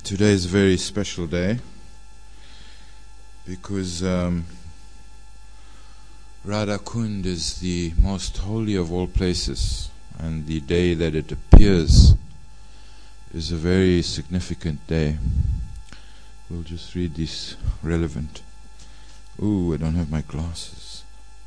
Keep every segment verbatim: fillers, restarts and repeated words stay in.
Today is a very special day because um, Radha Kund is the most holy of all places, and the day that it appears is a very significant day. We'll just read this relevant. Ooh, I don't have my glasses.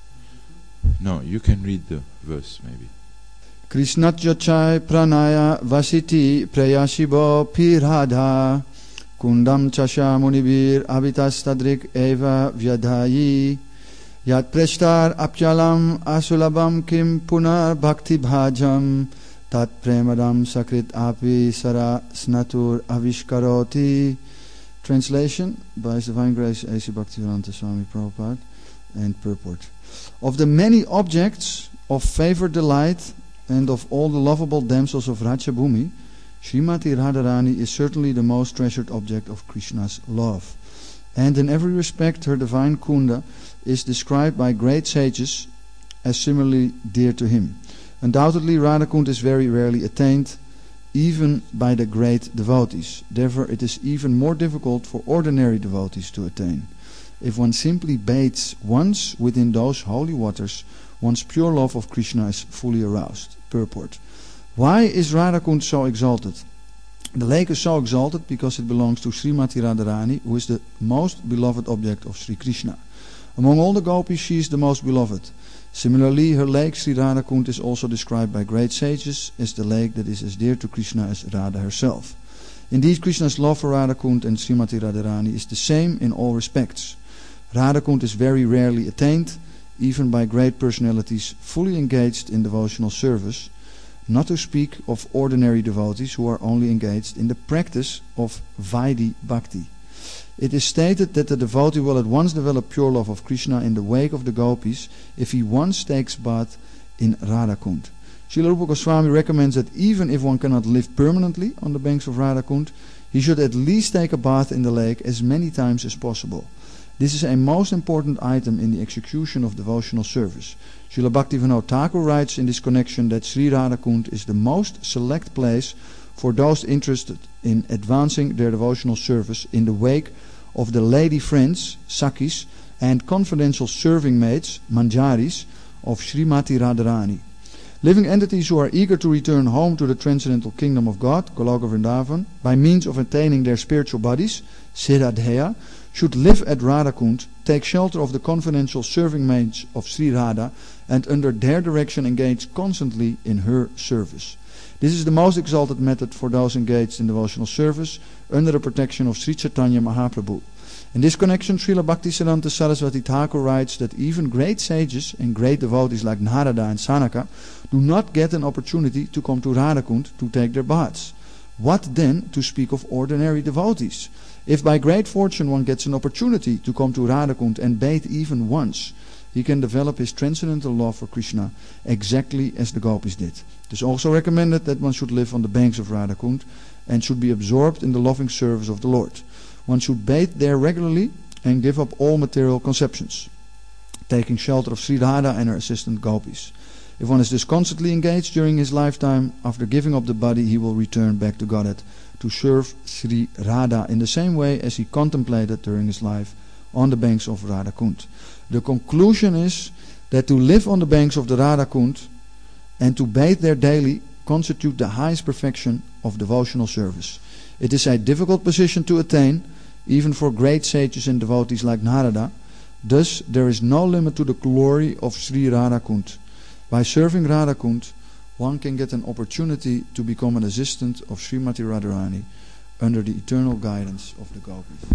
No, you can read the verse maybe. Krishnatjachai pranaya vasiti prayashibo pirhadha kundam chasha munibir abhitastadrik eva vyadhayi yat preshtar apchalam asulabam kim punar bhakti bhajam tat premadam sakrit api sara snatur avishkaroti. Translation by His Divine Grace A C Bhaktivedanta Swami Prabhupada, and purport. Of the many objects of favored delight and of all the lovable damsels of Rajabhumi, Srimati Radharani is certainly the most treasured object of Krishna's love. And in every respect her divine Kunda is described by great sages as similarly dear to him. Undoubtedly Radha Kund is very rarely attained, even by the great devotees. Therefore it is even more difficult for ordinary devotees to attain. If one simply bathes once within those holy waters, one's pure love of Krishna is fully aroused. Purport. Why is Radha Kund so exalted? The lake is so exalted because it belongs to Srimati Radharani, who is the most beloved object of Sri Krishna. Among all the gopis, she is the most beloved. Similarly, her lake Sri Radha Kund is also described by great sages as the lake that is as dear to Krishna as Radha herself. Indeed, Krishna's love for Radha Kund and Srimati Radharani is the same in all respects. Radha Kund is very rarely attained, even by great personalities fully engaged in devotional service, not to speak of ordinary devotees who are only engaged in the practice of Vaidhi Bhakti. It is stated that the devotee will at once develop pure love of Krishna in the wake of the gopis if he once takes bath in Radha Kund. Srila Rupa Goswami recommends that even if one cannot live permanently on the banks of Radha Kund, he should at least take a bath in the lake as many times as possible. This is a most important item in the execution of devotional service. Srila Bhaktivinoda Thakur writes in this connection that Sri Radha Kund is the most select place for those interested in advancing their devotional service in the wake of the lady friends, Sakhis, and confidential serving maids, Manjaris, of Srimati Radharani. Living entities who are eager to return home to the transcendental kingdom of God, Goloka Vrindavan, by means of attaining their spiritual bodies, Siddhadheya, should live at Radha Kund, take shelter of the confidential serving maids of Sri Radha, and under their direction engage constantly in her service. This is the most exalted method for those engaged in devotional service under the protection of Sri Chaitanya Mahaprabhu. In this connection, Srila Bhaktisiddhanta Saraswati Thakur writes that even great sages and great devotees like Narada and Sanaka do not get an opportunity to come to Radha Kund to take their baths. What then to speak of ordinary devotees? If by great fortune one gets an opportunity to come to Radha Kund and bathe even once, he can develop his transcendental love for Krishna exactly as the gopis did. It is also recommended that one should live on the banks of Radha Kund and should be absorbed in the loving service of the Lord. One should bathe there regularly and give up all material conceptions, taking shelter of Sri Radha and her assistant gopis. If one is thus constantly engaged during his lifetime, after giving up the body he will return back to Godhead to serve Sri Radha in the same way as he contemplated during his life on the banks of Radha Kund. The conclusion is that to live on the banks of the Radha Kund and to bathe there daily constitute the highest perfection of devotional service. It is a difficult position to attain, even for great sages and devotees like Narada. Thus, there is no limit to the glory of Sri Radha Kund. By serving Radha Kund, one can get an opportunity to become an assistant of Srimati Radharani under the eternal guidance of the gopis.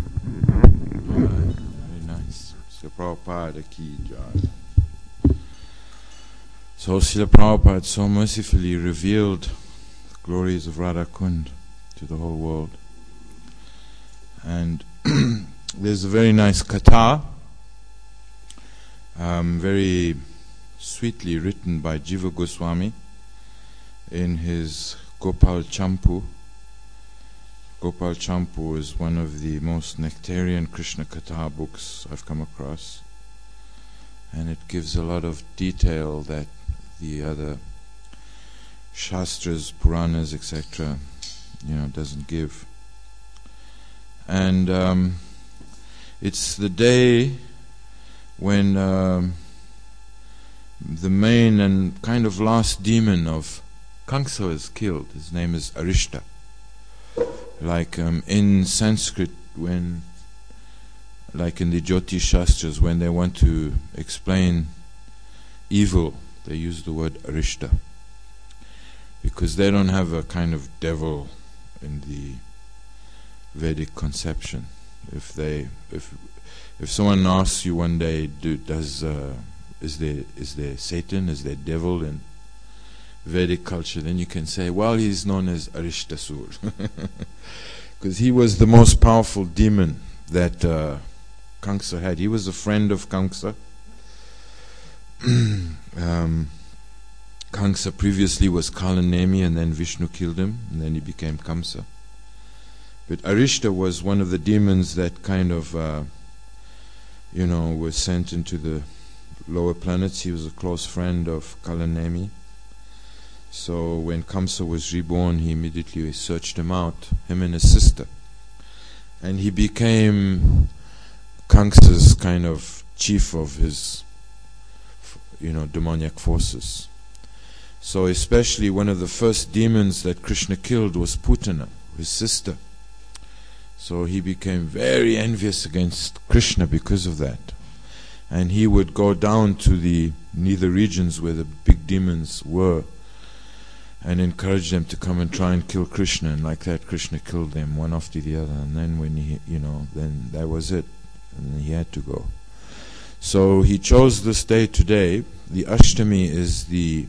Right. Very nice. Srila Prabhupada ki jai. So Srila Prabhupada so mercifully revealed the glories of Radha Kund to the whole world. And there's a very nice katha, um, very sweetly written by Jiva Goswami in his Gopal Champu. Gopal Champu is one of the most nectarian Krishna Katha books I've come across, and it gives a lot of detail that the other Shastras, Puranas, et cetera, you know, doesn't give. And um, it's the day when um, the main and kind of last demon of Kamsa is killed. His name is Arishta. Like um, in Sanskrit, when, like in the Jyotish Shastras, when they want to explain evil, they use the word Arishta, because they don't have a kind of devil in the Vedic conception. If they, if if someone asks you one day, do, does uh, is there is there Satan, is there devil in Vedic culture, then you can say, well, he's known as Arishtasur, because he was the most powerful demon that uh, Kamsa had. He was a friend of Kamsa. um, Kamsa previously was Kalanemi, and then Vishnu killed him, and then he became Kamsa. But Arishta was one of the demons that kind of, uh, you know, was sent into the lower planets. He was a close friend of Kalanemi. So when Kamsa was reborn, he immediately searched him out, him and his sister. And he became Kamsa's kind of chief of his, you know, demoniac forces. So especially one of the first demons that Krishna killed was Putana, his sister. So he became very envious against Krishna because of that. And he would go down to the nether regions where the big demons were and encourage them to come and try and kill Krishna. And like that, Krishna killed them one after the other. And then when he, you know, then that was it. And then he had to go. So he chose this day today. The Ashtami is the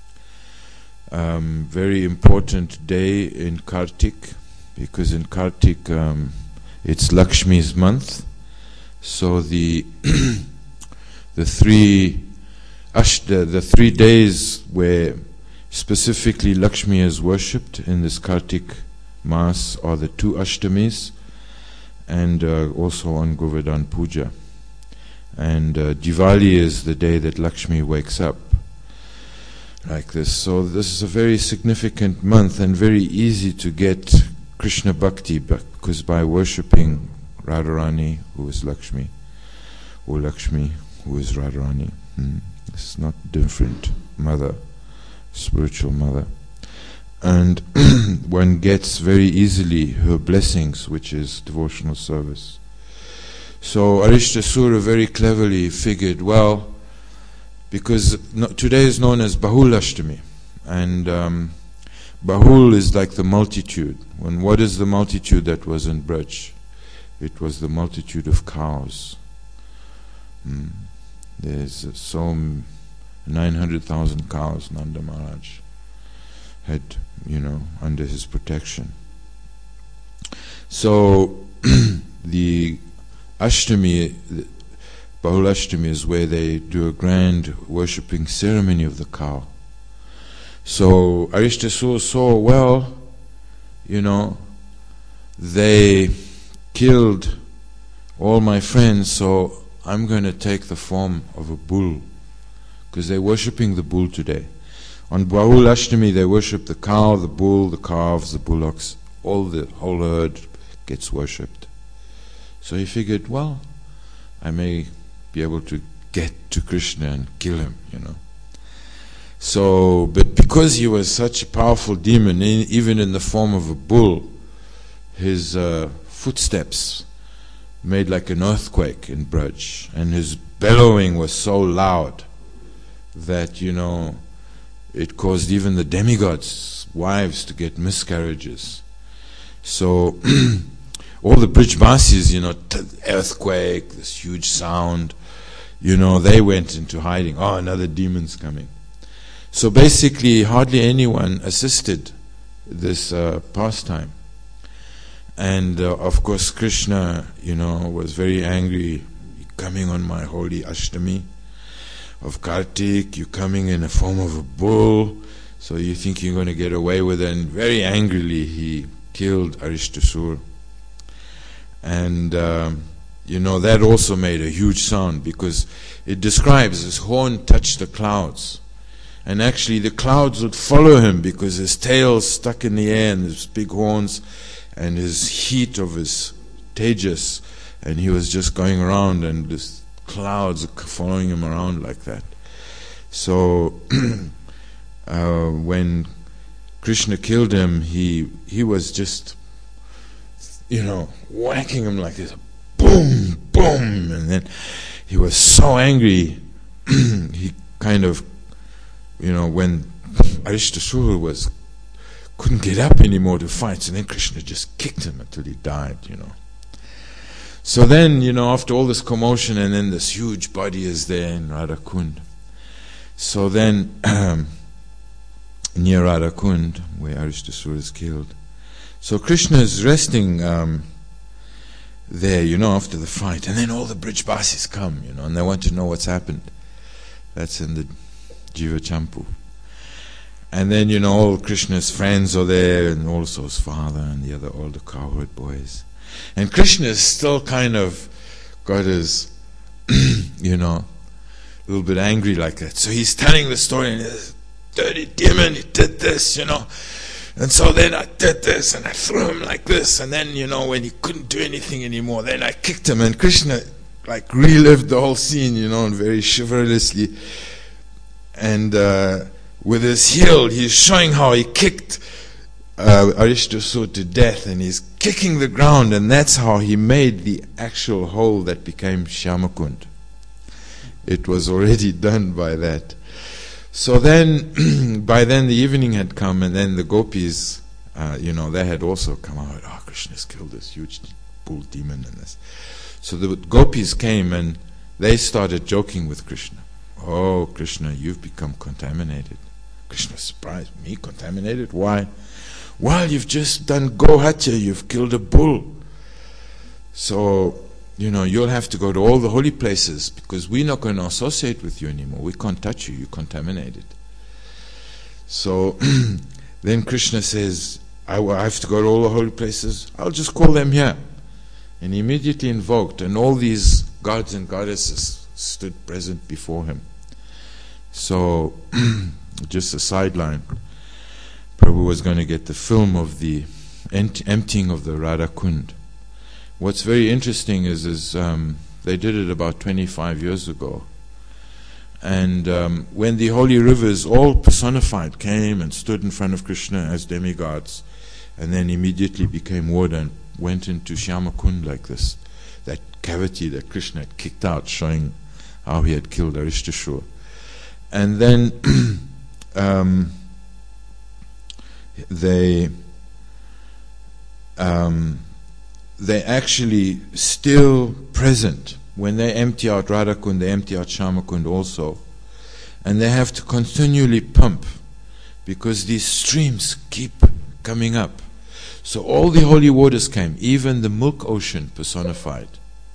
um, very important day in Kartik, because in Kartik um, it's Lakshmi's month. So the the three Ashta, the three days where specifically Lakshmi is worshipped in this Kartik Mass are the two Ashtamis, and uh, also on Govardhan Puja. And uh, Diwali is the day that Lakshmi wakes up, like this. So this is a very significant month and very easy to get Krishna Bhakti, because by worshipping Radharani, who is Lakshmi, or Lakshmi, who is Radharani, hmm. It's not different mother, spiritual mother. And one gets very easily her blessings, which is devotional service. So Arishtasura very cleverly figured, well, because no, today is known as Bahul Ashtami, and um, Bahul is like the multitude. When what is the multitude that was in Braj? It was the multitude of cows. Mm. There's uh, so nine hundred thousand cows Nanda Maharaj had, you know, under his protection. So the Ashtami, the Bahul Ashtami, is where they do a grand worshipping ceremony of the cow. So Arishtasura saw, well, you know, they killed all my friends, so I'm going to take the form of a bull, because they're worshipping the bull today. On Bahul Ashtami they worship the cow, the bull, the calves, the bullocks, all the whole herd gets worshipped. So he figured, well, I may be able to get to Krishna and kill him, you know. So, but because he was such a powerful demon, even in the form of a bull, his uh, footsteps made like an earthquake in Braj, and his bellowing was so loud that, you know, it caused even the demigods' wives to get miscarriages. So all the Brijvasis, you know, t- earthquake, this huge sound, you know, they went into hiding. Oh, another demon's coming. So basically, hardly anyone assisted this uh, pastime. And uh, of course, Krishna, you know, was very angry. Coming on my holy Ashtami of Kartik, you're coming in the form of a bull, so you think you're going to get away with it. And very angrily, he killed Arishtasura. And, um, you know, that also made a huge sound, because it describes his horn touched the clouds. And actually the clouds would follow him, because his tail stuck in the air and his big horns and his heat of his Tejas, and he was just going around, and this clouds following him around like that. So uh, when Krishna killed him, he he was just, you know, whacking him like this, boom, boom, and then he was so angry. He kind of, you know, when Aristasura was couldn't get up anymore to fight, and then Krishna just kicked him until he died, you know. So then, you know, after all this commotion, and then this huge body is there in Radhakund. So then, um, near Radhakund, where Aristasura is killed, so Krishna is resting um, there, you know, after the fight, and then all the Brijbasis come, you know, and they want to know what's happened. That's in the Jiva Champu. And then, you know, all Krishna's friends are there, and also his father and the other, all the cowherd boys. And Krishna is still kind of got his, you know, a little bit angry like that. So he's telling the story, and this dirty demon, he did this, you know. And so then I did this, and I threw him like this, and then, you know, when he couldn't do anything anymore, then I kicked him, and Krishna like relived the whole scene, you know, and very chivalrously. And uh, with his heel, he's showing how he kicked uh, Aristasura to death, and he's kicking the ground, and that's how he made the actual hole that became Shyamakund. It was already done by that. So then, by then the evening had come, and then the gopis, uh, you know, they had also come out. Oh, Krishna's killed this huge bull demon and this. So the gopis came, and they started joking with Krishna. Oh, Krishna, you've become contaminated. Krishna surprised. Me contaminated? Why? Well, you've just done Gohatya, you've killed a bull. So, you know, you'll have to go to all the holy places, because we're not going to associate with you anymore. We can't touch you, you're contaminated. So then Krishna says, I, I have to go to all the holy places. I'll just call them here. And he immediately invoked, and all these gods and goddesses stood present before him. So, just a sideline. Prabhu was going to get the film of the ent- emptying of the Radhakund. What's very interesting is, is um, they did it about twenty-five years ago. And um, when the holy rivers, all personified, came and stood in front of Krishna as demigods, and then immediately became water and went into Shyamakund like this, that cavity that Krishna had kicked out, showing how he had killed Aristasura. And then um, they um, they actually still present. When they empty out Radhakund, they empty out Shyamakund also. And they have to continually pump, because these streams keep coming up. So all the holy waters came, even the milk ocean personified.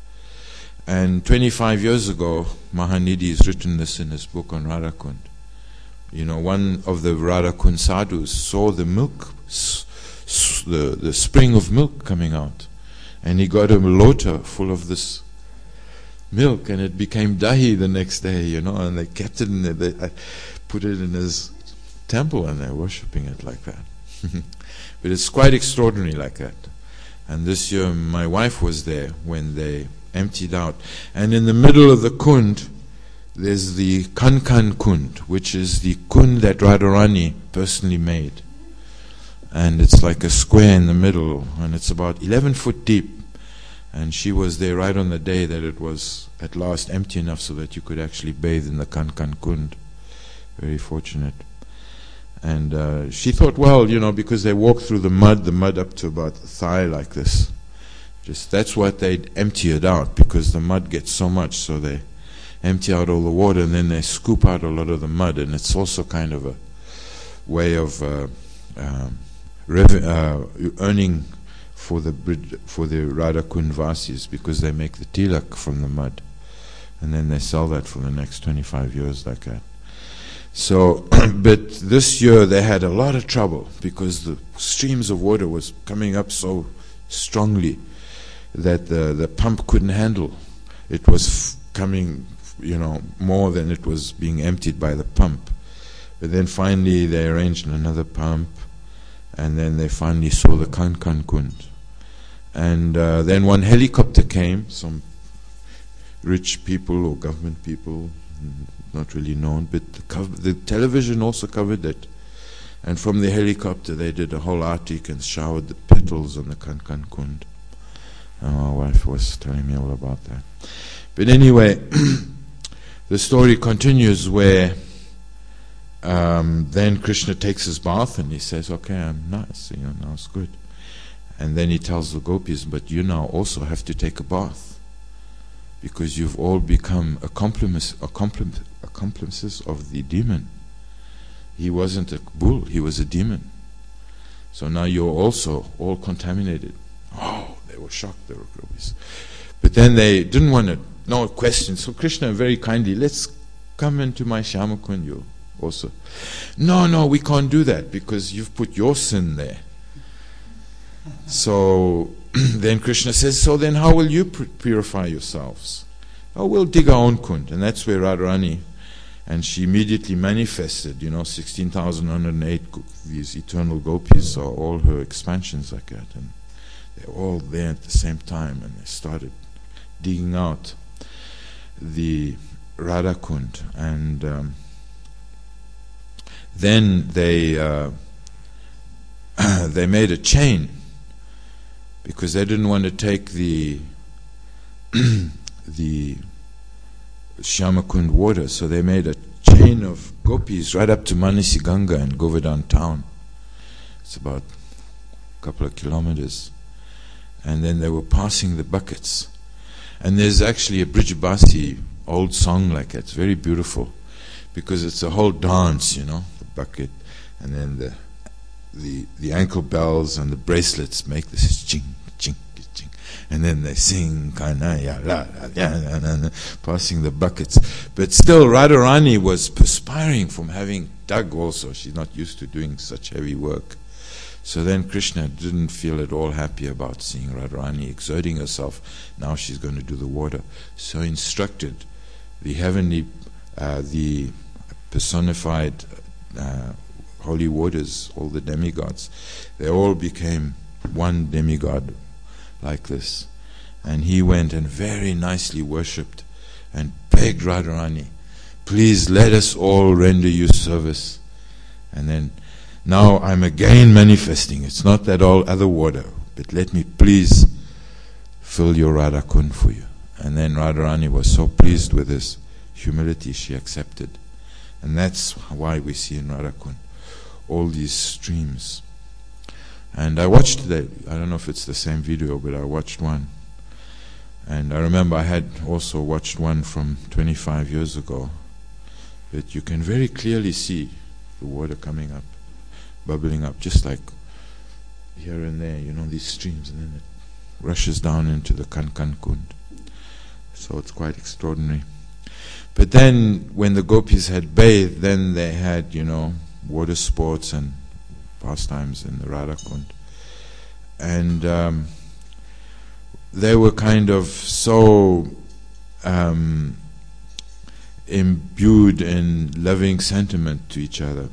And twenty-five years ago, Mahanidhi has written this in his book on Radhakund. You know, one of the Radhakund sadhus saw the milk, s- s- the, the spring of milk coming out. And he got a lota full of this milk, and it became dahi the next day, you know, and they kept it in there. They put it in his temple, and they're worshipping it like that. But it's quite extraordinary like that. And this year, my wife was there when they emptied out. And in the middle of the kund, there's the Kankan Kund, which is the kund that Radharani personally made. And it's like a square in the middle, and it's about eleven foot deep. And she was there right on the day that it was at last empty enough so that you could actually bathe in the Kankan Kund. Very fortunate. And uh, she thought, well, you know, because they walked through the mud, the mud up to about the thigh like this. Just that's what they'd empty it out, because the mud gets so much, so they empty out all the water, and then they scoop out a lot of the mud. And it's also kind of a way of uh, um, rev- uh, earning for the for the Radhakund Vasis, because they make the tilak from the mud, and then they sell that for the next twenty-five years like that. So, but this year they had a lot of trouble, because the streams of water was coming up so strongly that the the pump couldn't handle. It was f- coming, you know, more than it was being emptied by the pump. But then finally they arranged another pump, and then they finally saw the Kankan Kund. And uh, then one helicopter came, some rich people or government people, not really known, but the, cover, the television also covered it. And from the helicopter they did a whole artik and showered the petals on the Kankan Kund. And my wife was telling me all about that. But anyway, the story continues where um, then Krishna takes his bath and he says, okay, I'm nice, you know, now it's good. And then he tells the gopis, but you now also have to take a bath, because you've all become accomplices, accomplices of the demon. He wasn't a bull, he was a demon. So now you're also all contaminated. Oh, they were shocked, the gopis. But then they didn't want to, no questions. So Krishna very kindly, let's come into my Shyamakund, you also. No, no, we can't do that, because you've put your sin there. So then Krishna says, so then how will you purify yourselves? Oh, we'll dig our own kund. And that's where Radharani, and she immediately manifested, you know, sixteen thousand one hundred eight, these eternal gopis, are all her expansions like that. And they're all there at the same time, and they started digging out the Radha Kund. And um, then they, uh, they made a chain, because they didn't want to take the the Shyamakund water, so they made a chain of gopis right up to Manasi Ganga in Govardhan town. It's about a couple of kilometers. And then they were passing the buckets. And there's actually a Brijabasi old song like that. It's very beautiful, because it's a whole dance, you know, the bucket, and then the The, the ankle bells and the bracelets make this ching, ching, ching. And then they sing, Kanaya, la, la, la, la, la, passing the buckets. But still, Radharani was perspiring from having dug also. She's not used to doing such heavy work. So then Krishna didn't feel at all happy about seeing Radharani exerting herself. Now she's going to do the water. So he instructed the heavenly, uh, the personified uh, holy waters, all the demigods, they all became one demigod like this. And he went and very nicely worshipped and begged Radharani, please let us all render you service. And then, now I'm again manifesting. It's not that all other water, but let me please fill your Radha Kund for you. And then Radharani was so pleased with his humility, she accepted. And that's why we see in Radha Kund all these streams. And I watched that, I don't know if it's the same video, but I watched one. And I remember I had also watched one from twenty-five years ago. But you can very clearly see the water coming up, bubbling up, just like here and there, you know, these streams, and then it rushes down into the Kankan Kund. So it's quite extraordinary. But then, when the gopis had bathed, then they had, you know, water sports and pastimes in the Radha Kund. And um, they were kind of so um, imbued in loving sentiment to each other.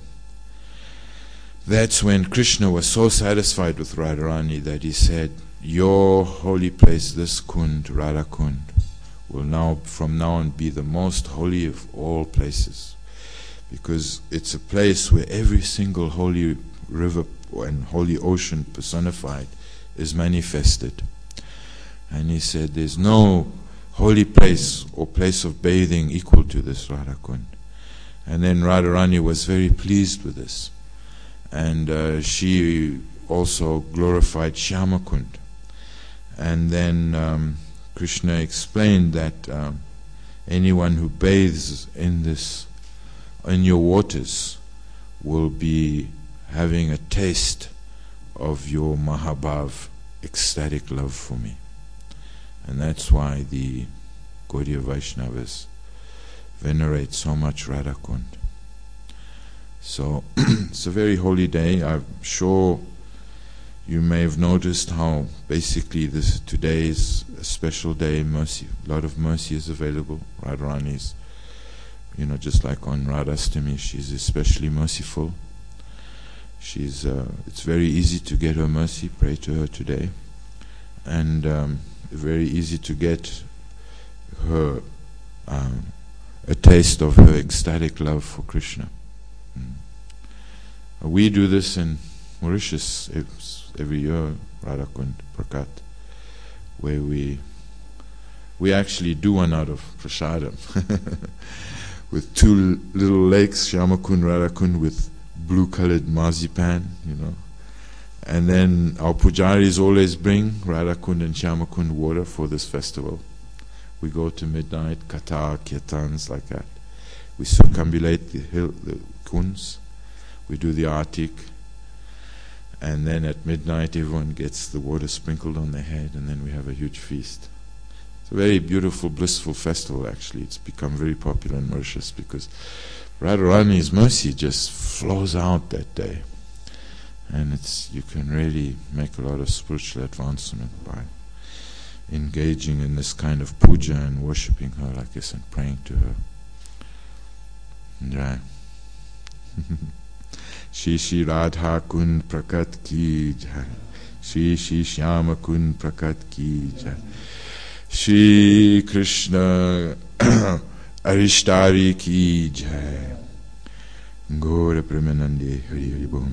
That's when Krishna was so satisfied with Radharani that he said, your holy place, this Kund, Radha Kund, will now, from now on, be the most holy of all places. Because it's a place where every single holy river and holy ocean personified is manifested. And he said, there's no holy place or place of bathing equal to this Radha Kund. And then Radharani was very pleased with this. And uh, she also glorified Shyamakund. And then um, Krishna explained that um, anyone who bathes in this in your waters will be having a taste of your Mahabhav, ecstatic love for me. And that's why the Gaudiya Vaishnavas venerate so much Radha Kund. So it's a very holy day. I'm sure you may have noticed how basically this today is a special day. Mercy, a lot of mercy is available. Radharani's, you know, just like on Radhastami, she's especially merciful. She's. Uh, it's very easy to get her mercy. Pray to her today, and um, very easy to get her um, a taste of her ecstatic love for Krishna. Mm. We do this in Mauritius every year, Radhakund Prakat, where we we actually do one out of prasadam with two little lakes, Shyamakund, Radhakund, with blue-colored marzipan, you know. And then our pujaris always bring Radhakund and Shyamakund water for this festival. We go to midnight, katha, kirtans, like that. We circumambulate the hill, the kunds. We do the artik. And then at midnight, everyone gets the water sprinkled on their head, and then we have a huge feast. It's a very beautiful, blissful festival, actually. It's become very popular in Mauritius because Radharani's mercy just flows out that day. And it's you can really make a lot of spiritual advancement by engaging in this kind of puja and worshipping her like this and praying to her. Right. Shri Shri Radha Kund Prakat Ki Jai. Shri Shri Shyama Kund Prakat Ki Jai. Shri Krishna Arishtari Ki Jai. Gora Premanande Hari Hari Bom.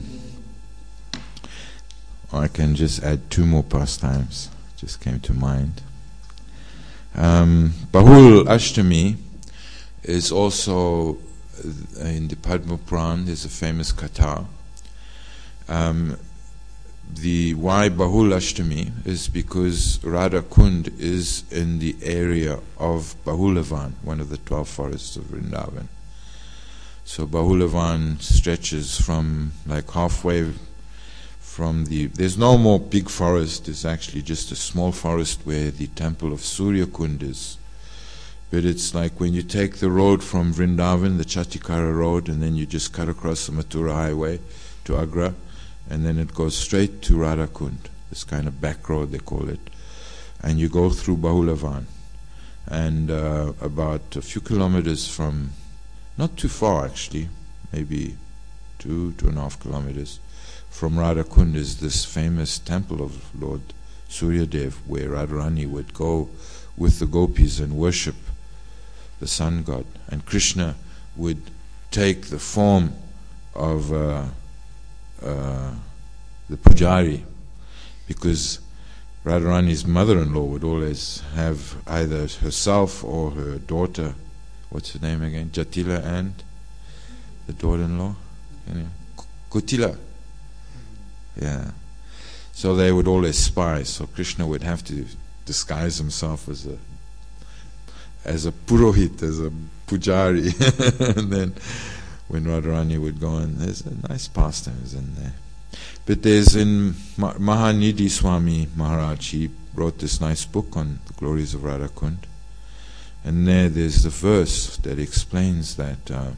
I can just add two more pastimes. Just came to mind. Um, Bahul Ashtami is also uh, in the Padma Puran. There's a famous katha. Um, the why Bahul Ashtami is because Radha Kund is in the area of Bahulavan, one of the twelve forests of Vrindavan. So Bahulavan stretches from like halfway from the, there's no more big forest, there's actually just a small forest where the temple of Surya Kund is. But it's like when you take the road from Vrindavan, the Chatikara road, and then you just cut across the Mathura highway to Agra, and then it goes straight to Radha Kund, this kind of back road they call it. And you go through Bahulavan. And uh, about a few kilometers from, not too far actually, maybe two, two and a half kilometers, from Radha Kund is this famous temple of Lord Suryadev, where Radharani would go with the gopis and worship the sun god, and Krishna would take the form of uh, uh, the pujari, because Radharani's mother-in-law would always have either herself or her daughter, what's her name again, Jatila, and the daughter-in-law, Kutila. Yeah. So they would always spy. So Krishna would have to disguise himself as a as a purohit, as a pujari. And then when Radharani would go in, there's a nice pastimes in there. But there's in Ma- Mahanidhi Swami Maharaj, he wrote this nice book on the glories of Radha Kund. And there there's the verse that explains that uh,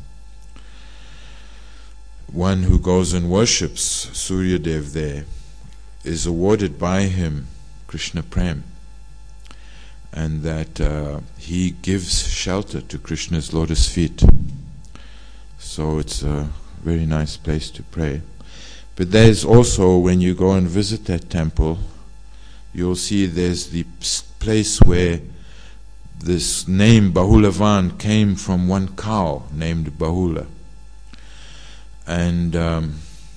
one who goes and worships Suryadev there is awarded by him Krishna Prem, and that uh, he gives shelter to Krishna's lotus feet. So it's a very nice place to pray. But there's also, when you go and visit that temple, you'll see there's the place where this name Bahulavan came from one cow named Bahula. And um,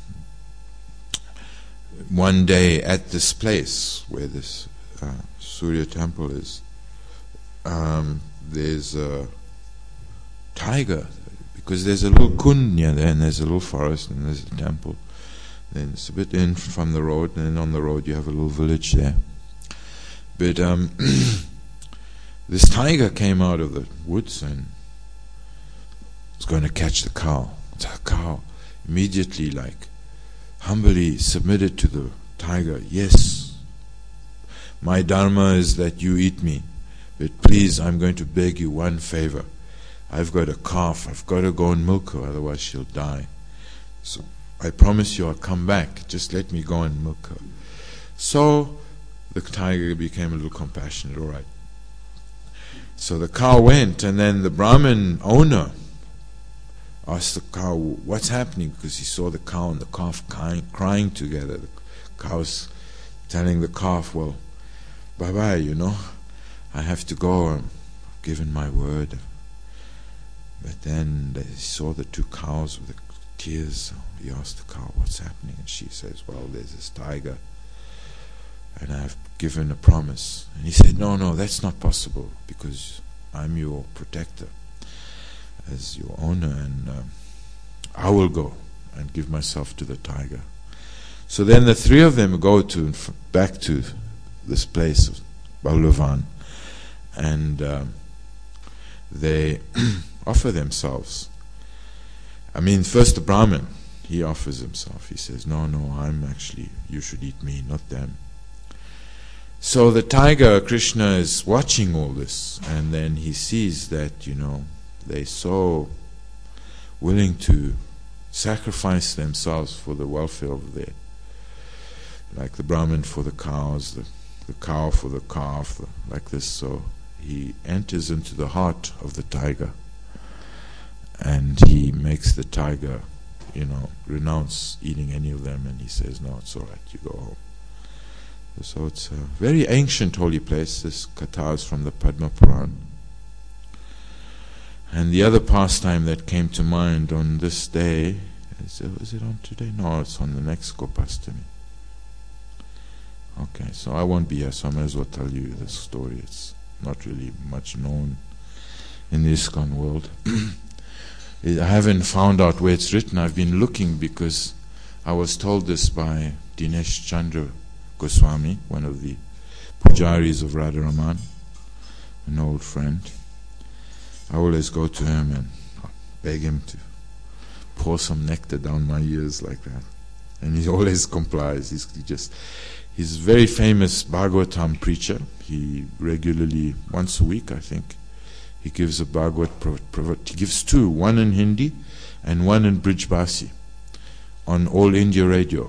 one day at this place where this uh, Surya temple is, um, there's a tiger, because there's a little kund near there, and there's a little forest, and there's a temple. Then it's a bit in from the road, and then on the road you have a little village there. But um, this tiger came out of the woods and was going to catch the cow. The cow immediately, like, humbly submitted to the tiger. Yes, my dharma is that you eat me, but please, I'm going to beg you one favor. I've got a calf, I've got to go and milk her, otherwise she'll die. So I promise you I'll come back, just let me go and milk her. So the tiger became a little compassionate, all right. So the cow went, and then the Brahmin owner asked the cow, what's happening? Because he saw the cow and the calf crying, crying together. The cow's telling the calf, well, bye-bye, you know, I have to go, I've given my word. But then they saw the two cows with the tears. He asked the cow, what's happening? And she says, well, there's this tiger, and I've given a promise. And he said, no, no, that's not possible, because I'm your protector, as your owner, and um, I will go and give myself to the tiger. So then the three of them go to back to this place of Balvavan, and um, they offer themselves. I mean, first the Brahmin, he offers himself. He says, no, no, I'm actually, you should eat me, not them. So the tiger, Krishna, is watching all this, and then he sees that, you know, they're so willing to sacrifice themselves for the welfare of their, like the Brahmin for the cows, the, the cow for the calf, the, like this. So he enters into the heart of the tiger, and he makes the tiger, you know, renounce eating any of them, and he says, no, it's all right, you go home. So it's a very ancient holy place. This katha is from the Padma Puran. And the other pastime that came to mind on this day, is it, is it on today? No, it's on the next Gopastami. Okay, so I won't be here, so I may as well tell you this story. It's not really much known in the ISKCON world. I haven't found out where it's written. I've been looking because I was told this by Dinesh Chandra Goswami, one of the pujaris of Radharaman, an old friend. I always go to him and beg him to pour some nectar down my ears like that, and he always complies. He's he just he's a very famous Bhagavatam preacher. He regularly, once a week, I think, he gives a Bhagavat Pravat. He gives two, one in Hindi and one in Brijbasi, on All India Radio.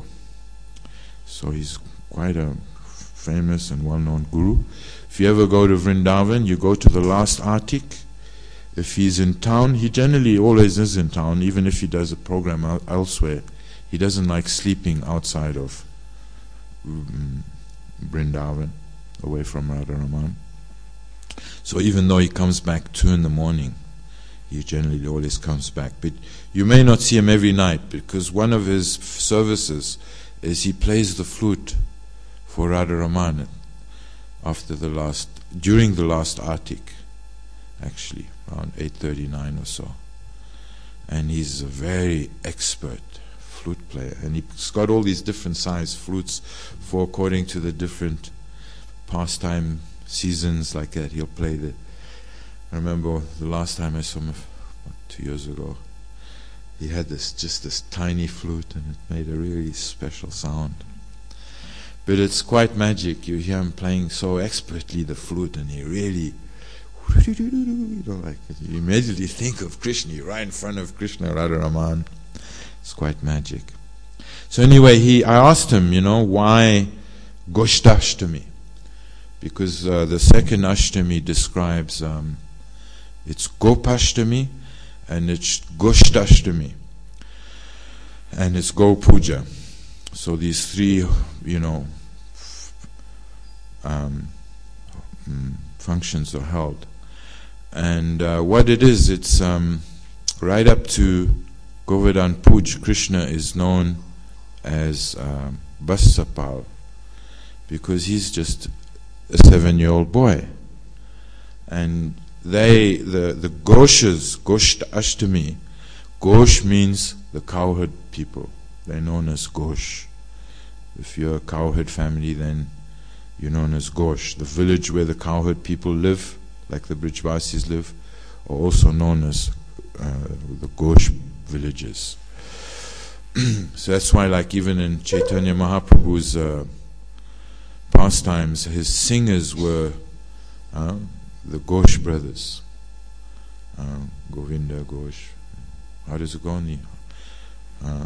So he's quite a famous and well-known guru. If you ever go to Vrindavan, you go to the last Artik. If he's in town, he generally always is in town, even if he does a program el- elsewhere. He doesn't like sleeping outside of um, Vrindavan, away from Radharaman. So even though he comes back two in the morning, he generally always comes back. But you may not see him every night, because one of his f- services is he plays the flute for Radharaman after the last, during the last Artik, actually, around eight thirty-nine or so. And he's a very expert flute player, and he's got all these different size flutes for according to the different pastime seasons like that. He'll play the, I remember the last time I saw him, what, two years ago, he had this, just this tiny flute, and it made a really special sound. But it's quite magic. You hear him playing so expertly the flute, and he really, you know, like, you immediately think of Krishna, you're right in front of Krishna, Radharaman. It's quite magic. So anyway, he, I asked him, you know, why Gostashtami? Because uh, the second Ashtami describes, um, it's Gopashtami and it's Gostashtami and it's Go Puja. So these three, you know, um, functions are held. And uh, what it is, it's um, right up to Govardhan Puj. Krishna is known as um, Basapal, because he's just a seven-year-old boy. And they, the, the Goshas, Gosht Ashtami, Gosh means the cowherd people. They're known as Gosh. If you're a cowherd family, then you're known as Gosh. The village where the cowherd people live, like the Brijbasis live, are also known as uh, the Gosh villages. So that's why, like, even in Chaitanya Mahaprabhu's uh, pastimes, his singers were uh, the Ghosh brothers. Uh, Govinda Ghosh. How does it go on the uh,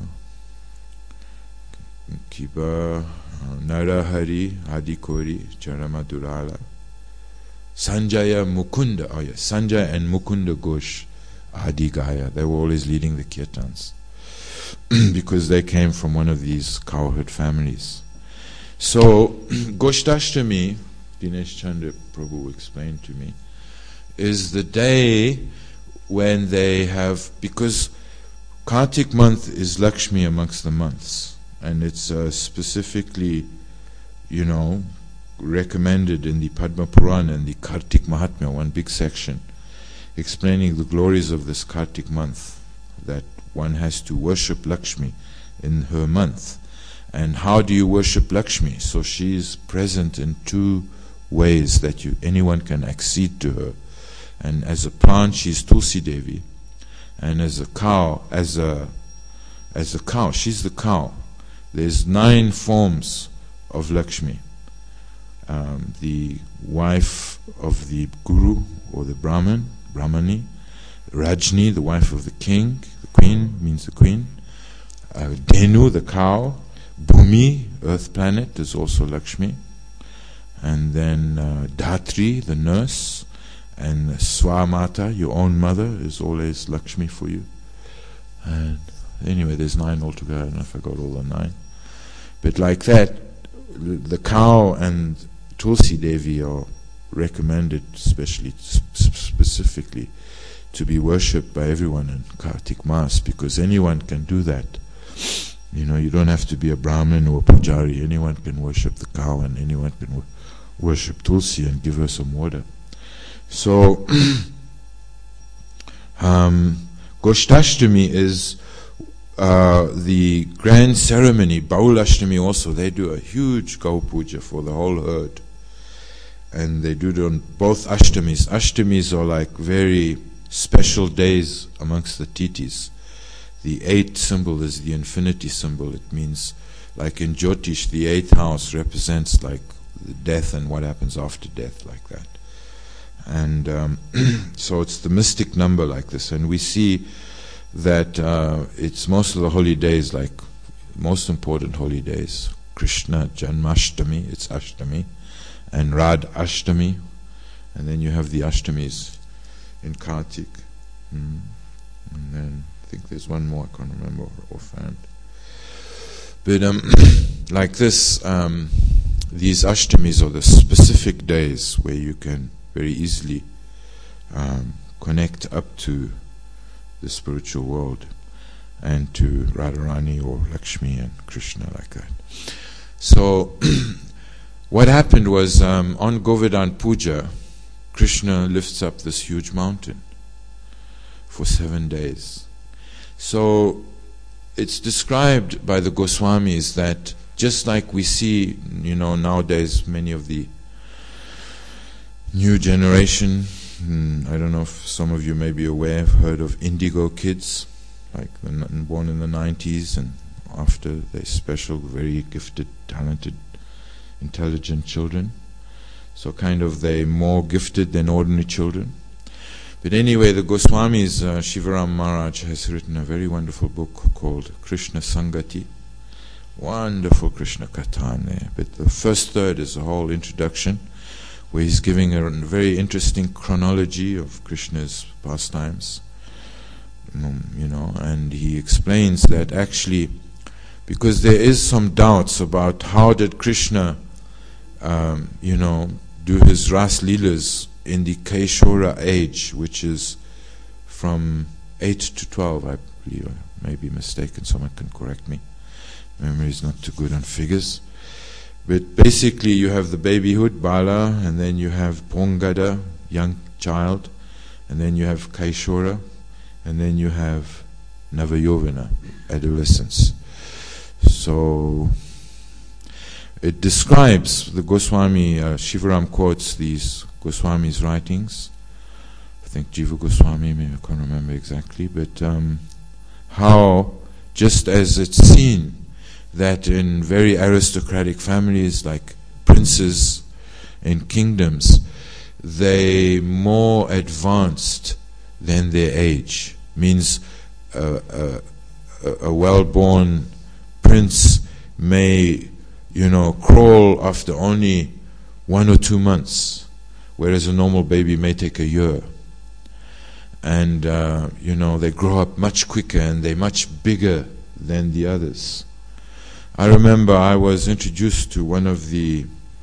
Kiba Nara Hari Adikori Charamadurala Sanjaya Mukunda. Oh yes, Sanjaya and Mukunda Ghosh Adigaya. They were always leading the kirtans because they came from one of these cowherd families. So Gostashtami Dinesh Chandra Prabhu explained to me, is the day when they have, because Kartik month is Lakshmi amongst the months, and it's uh, specifically, you know, recommended in the Padma Purana and the Kartik Mahatmya, one big section, explaining the glories of this Kartik month, that one has to worship Lakshmi in her month. And how do you worship Lakshmi? So she is present in two ways that you anyone can accede to her. And as a plant, she's Tulsi Devi, and as a cow, as a as a cow, she's the cow. There's nine forms of Lakshmi. Um, the wife of the Guru or the Brahman, Brahmani, Rajni, the wife of the king, the queen means the queen, uh, Dhenu, the cow, Bhumi, earth planet, is also Lakshmi, and then uh, Dhatri, the nurse, and Swamata, your own mother, is always Lakshmi for you. And anyway, there's nine altogether. I don't know if I got all the nine. But like that, the cow and Tulsi Devi are recommended, especially specifically, to be worshipped by everyone in Kartik Maas, because anyone can do that. You know, you don't have to be a Brahmin or a Pujari. Anyone can worship the cow, and anyone can wo- worship Tulsi and give her some water. So, um, Gostashtami is uh, the grand ceremony. Baulashtami also, they do a huge Gau Puja for the whole herd. And they do it on both Ashtamis. Ashtamis are like very special days amongst the Titis. The eighth symbol is the infinity symbol. It means, like in Jyotish, the eighth house represents like death and what happens after death, like that. And um, so it's the mystic number like this. And we see that uh, it's most of the holy days, like most important holy days. Krishna Janmashtami, it's Ashtami, and Rad Ashtami, and then you have the Ashtamis in Kartik. Mm. And then I think there's one more, I can't remember offhand. But um, like this, um, these Ashtamis are the specific days where you can very easily um, connect up to the spiritual world and to Radharani or Lakshmi and Krishna, like that. So what happened was um, on Govardhan Puja, Krishna lifts up this huge mountain for seven days. So it's described by the Goswamis that just like we see, you know, nowadays many of the new generation, mm, I don't know if some of you may be aware, have heard of Indigo kids, like the, born in the nineties and after, they're special, very gifted, talented, intelligent children. So kind of they're more gifted than ordinary children. But anyway, the Goswamis, uh, Shivaram Maharaj has written a very wonderful book called Krishna Sangati. Wonderful Krishna Katha in there. But the first third is a whole introduction where he's giving a very interesting chronology of Krishna's pastimes. Um, you know, and he explains that actually, because there is some doubts about how did Krishna, um, you know, do his Ras Leelas in the Kaishora age, which is from eight to twelve, I believe. I may be mistaken, someone can correct me. Memory is not too good on figures. But basically you have the babyhood, Bala, and then you have Pongada, young child, and then you have Kaishora, and then you have Navayovana, adolescence. So it describes, the Goswami, uh, Shivaram quotes these Goswami's writings. I think Jiva Goswami, maybe I can't remember exactly, but um, how, just as it's seen that in very aristocratic families like princes in kingdoms, they more advanced than their age. Means uh, uh, a well-born prince may, you know, crawl after only one or two months, whereas a normal baby may take a year. And, uh, you know, they grow up much quicker and they're much bigger than the others. I remember I was introduced to one of the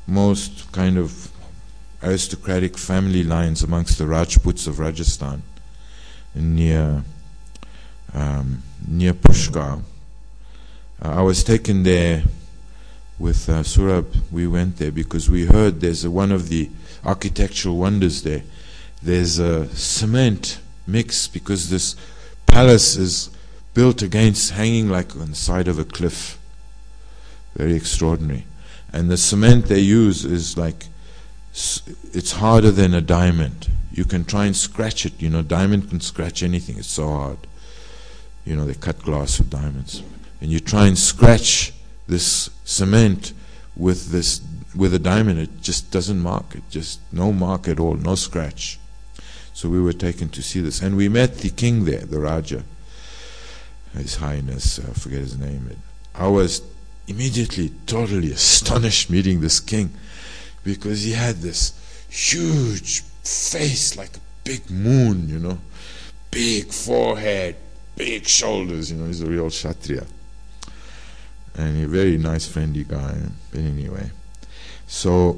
most kind of aristocratic family lines amongst the Rajputs of Rajasthan, near um, near Pushkar. Uh, I was taken there with uh, Surab. We went there because we heard there's a, one of the architectural wonders there. There's a cement mix because this palace is built against, hanging like on the side of a cliff. Very extraordinary. And the cement they use is like, it's harder than a diamond. You can try and scratch it. You know, diamond can scratch anything. It's so hard. You know, they cut glass with diamonds. And you try and scratch this cement with this with a diamond, it just doesn't mark. It just, no mark at all, no scratch. So we were taken to see this. And we met the king there, the Raja. His Highness, I forget his name. I was immediately totally astonished meeting this king, because he had this huge face like a big moon, you know, big forehead, big shoulders, you know, he's a real Kshatriya. And a very nice, friendly guy. But anyway, so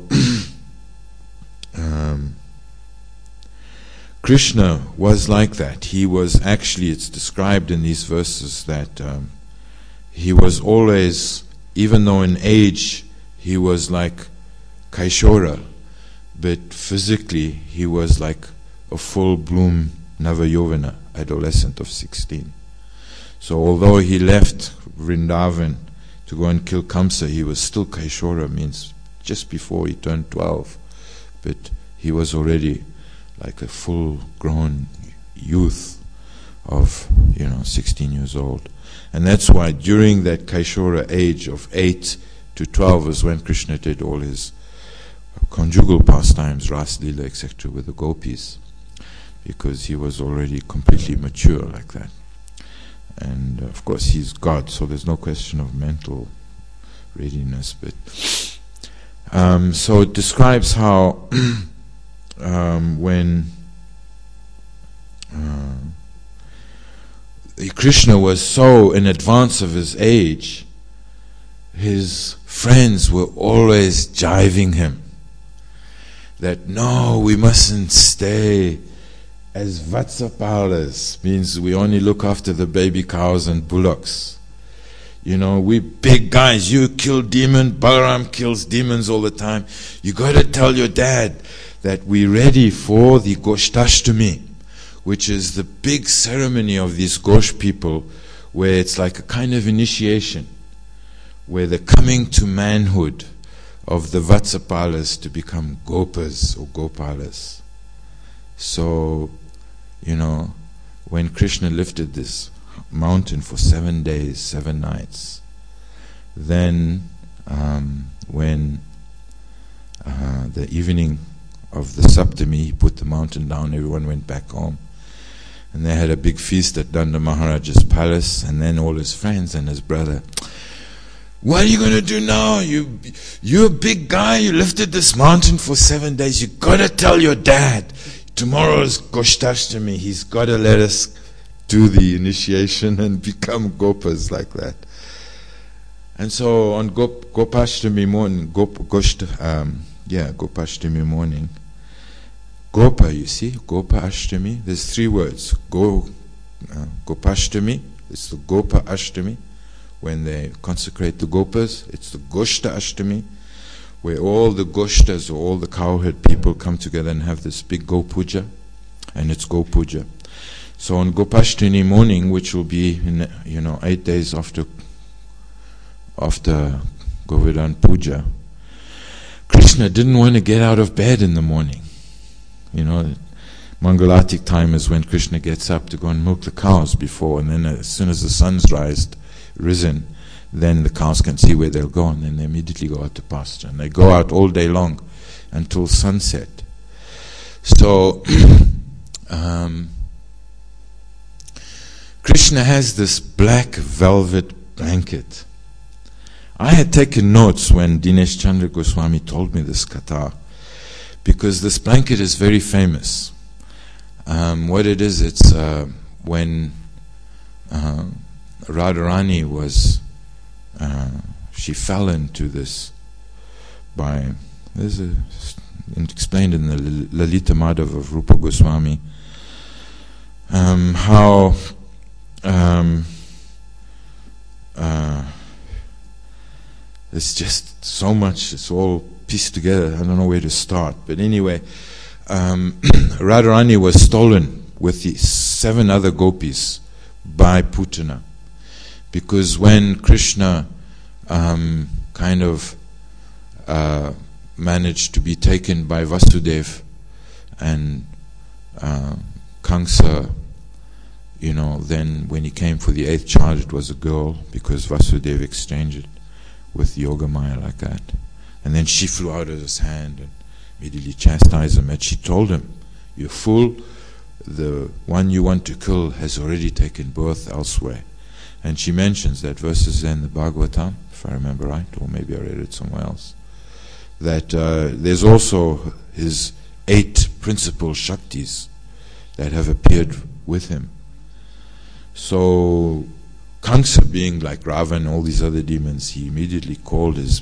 um, Krishna was like that. He was actually, it's described in these verses that um, he was always, even though in age he was like Kaishora, but physically he was like a full-bloom Navayovana, adolescent of sixteen. So although he left Vrindavan to go and kill Kamsa, he was still Kaishora, means just before he turned twelve, but he was already like a full-grown youth of, you know, sixteen years old. And that's why during that Kaishora age of eight to twelve is when Krishna did all his conjugal pastimes, Ras Lila, et cetera, with the gopis, because he was already completely mature like that. And uh, of course he's God, so there's no question of mental readiness. But um, so it describes how um, when uh, Krishna was so in advance of his age, his friends were always jiving him that no, we mustn't stay as Vatsapalas, means we only look after the baby cows and bullocks. You know, we big guys, you kill demon, Balaram kills demons all the time. You got to tell your dad that we're ready for the Gostashtami, which is the big ceremony of these Ghosh people, where it's like a kind of initiation, where the coming to manhood of the Vatsapalas to become Gopas or Gopalas. So, you know, when Krishna lifted this mountain for seven days, seven nights, then um, when uh, the evening of the Saptami, he put the mountain down, everyone went back home. And they had a big feast at Danda Maharaja's palace, and then all his friends and his brother, what are you going to do now? You, you're a big guy, you lifted this mountain for seven days, you got to tell your dad, tomorrow's Gostashtami, he's got to let us do the initiation and become Gopas like that. And so on Gop, Gopashtami morning, Gop, Gosht, um, yeah, Gopashtami morning, Gopa, you see, Gopa Ashtami, there's three words. Go, uh, Gopashtami, it's the Gopa Ashtami, when they consecrate the Gopas. It's the Goshta Ashtami, where all the Goshtas, or all the cowherd people, come together and have this big Go Puja, and it's Go Puja. So on Gopashtami morning, which will be, in, you know, eight days after after Govardhan Puja, Krishna didn't want to get out of bed in the morning. You know, Mangalatik time is when Krishna gets up to go and milk the cows before, and then as soon as the sun's rise, risen, then the cows can see where they'll go, and then they immediately go out to pasture. And they go out all day long until sunset. So, um, Krishna has this black velvet blanket. I had taken notes when Dinesh Chandra Goswami told me this katha, because this blanket is very famous. Um, what it is, it's uh, when uh, Radharani was, uh, she fell into this by there's a, explained in the Lalita Madhava of Rupa Goswami, um, how um, uh, there's just so much, it's all pieced together, I don't know where to start. But anyway, um, Radharani was stolen with the seven other gopis by Putana, because when Krishna um, kind of uh, managed to be taken by Vasudeva, and uh, Kamsa, you know, then when he came for the eighth child, it was a girl, because Vasudeva exchanged it with Yogamaya like that. And then she flew out of his hand and immediately chastised him, and she told him, "You fool, the one you want to kill has already taken birth elsewhere." And she mentions that verses in the Bhagavatam, if I remember right, or maybe I read it somewhere else, that uh, there's also his eight principal Shaktis that have appeared with him. So Kamsa, being like Ravan and all these other demons, he immediately called his,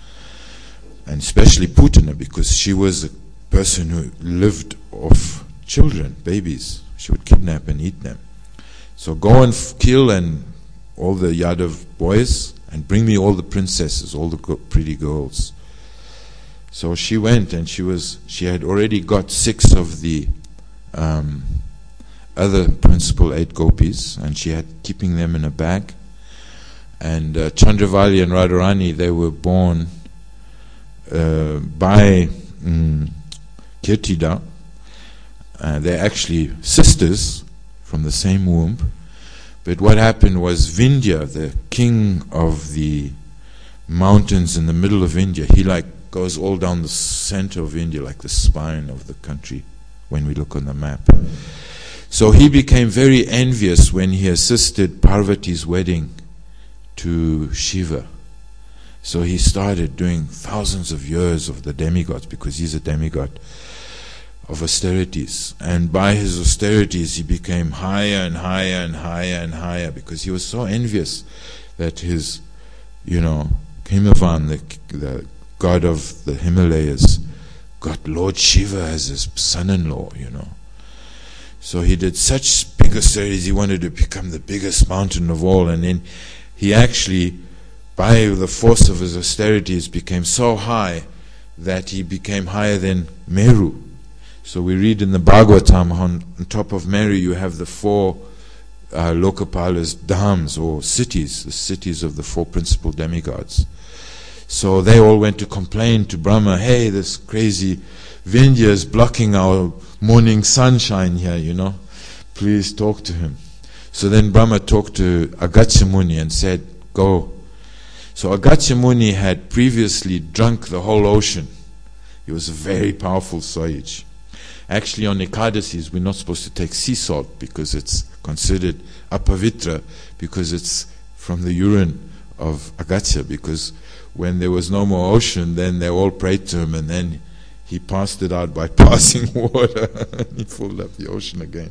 and especially Putana, because she was a person who lived off children, babies. She would kidnap and eat them. So go and f- kill and all the Yadav boys, and bring me all the princesses, all the go- pretty girls. So she went, and she was she had already got six of the um, other principal eight gopis, and she had keeping them in a bag. And uh, Chandravali and Radharani, they were born uh, by um, Kirtida. Uh, they're actually sisters from the same womb. But what happened was Vindhya, the king of the mountains in the middle of India, he like goes all down the center of India, like the spine of the country when we look on the map. So he became very envious when he assisted Parvati's wedding to Shiva. So he started doing thousands of years of the demigods, because he's a demigod, of austerities. And by his austerities he became higher and higher and higher and higher, because he was so envious that his, you know, Himavan, the, the god of the Himalayas, got Lord Shiva as his son-in-law, you know. So he did such big austerities, he wanted to become the biggest mountain of all, and then he actually, by the force of his austerities, became so high that he became higher than Meru. So we read in the Bhagavatam, on, on top of Meru you have the four uh, Lokapalas dhams, or cities, the cities of the four principal demigods. So they all went to complain to Brahma, "Hey, this crazy Vindhya is blocking our morning sunshine here, you know. Please talk to him." So then Brahma talked to Agastya Muni and said, "Go." So Agastya Muni had previously drunk the whole ocean. He was a very powerful sage. Actually, on Ekadasis, we're not supposed to take sea salt, because it's considered apavitra, because it's from the urine of Agastya, because when there was no more ocean, then they all prayed to him, and then he passed it out by passing water. He filled up the ocean again.